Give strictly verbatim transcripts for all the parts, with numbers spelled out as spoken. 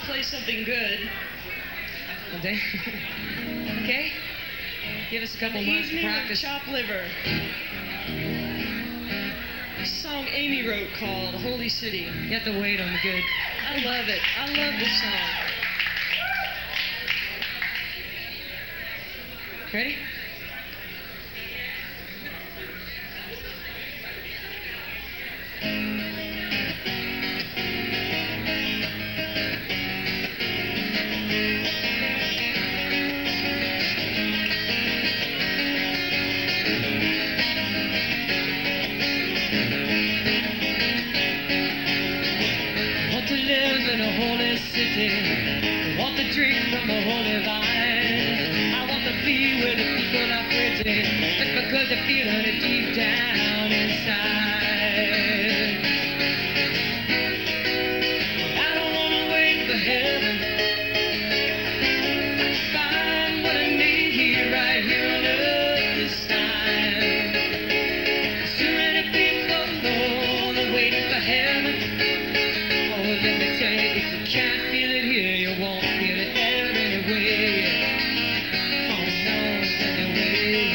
play something good. Okay. Okay. Give us a couple An months to evening of practice. chopped liver. A song Amy wrote called Holy City. You have to wait on the good. I love it. I love this song. Ready? Want to live in a holy city. Want to drink from a holy vine. I want to be where the people are pretty, just because they're feeling it deep down inside. I don't want to wait for heaven. I can find what I need here, right here on earth this time. So many people know they're waiting for heaven. Oh, let me tell you, if you can't feel it here, you won't feel it there anyway. Oh no, anyway.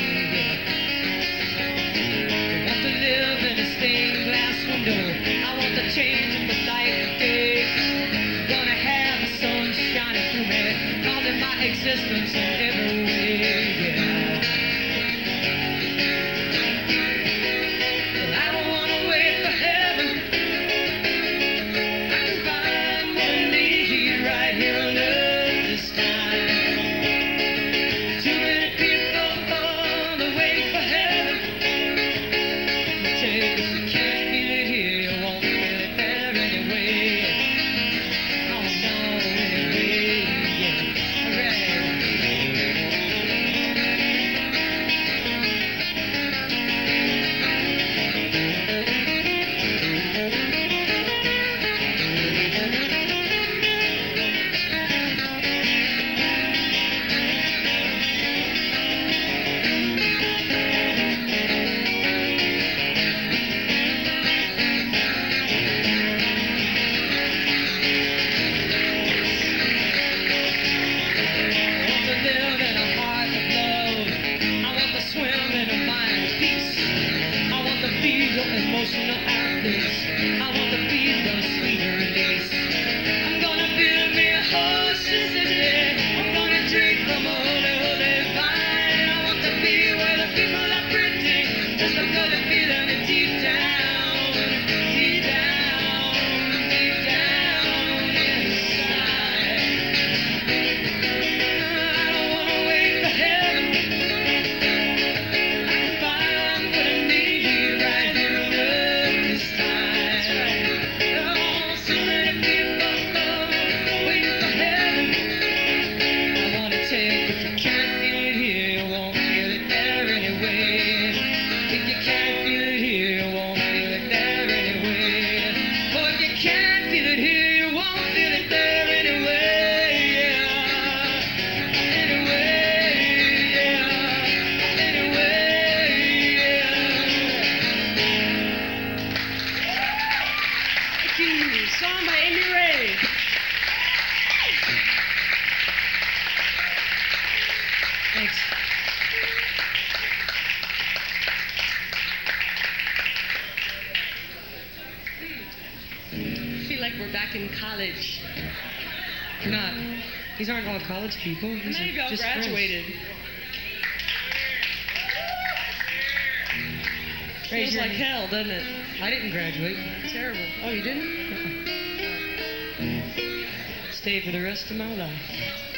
I want to live in a stained glass window. I want to change in the light of day. Gonna have the sun shining through me, causing my existence in every way. Yeah. But I don't wanna wait for heaven. I can find what I need right here on earth this time. Too many people, oh, they're waiting for heaven. Take if you can't feel it here, you won't feel it there anyway. Oh no, anyway, yeah. Alright. I want to live in a heart of love. I want to swim in a mind of peace. I want to be your emotional outlets. I want to be the sweet release. I'm gonna build me a whole city. I'm gonna drink from a holy, holy vine. I want to be where the people are pretty, just because they're feeling it deep down, deep down, deep down inside. I don't wanna wait for heaven. I can find what I need right here on earth this time. Oh, so many people waiting for heaven. I wanna tell you, if you can't feel it here, you won't feel it there anyway. If you can't feel it here, you won't feel it there anyway. Oh, if you can't feel it here, you won't feel it there anyway. Yeah. Anyway, yeah. Anyway, yeah. Thank you. Song by Amy Ray. Thanks. I feel like we're back in college. You're not. These aren't all college people. These Many of are y'all just graduated. friends. Raise Feels your like hand. hell, doesn't it? I didn't graduate. Terrible. Oh, you didn't? Stay for the rest of my life.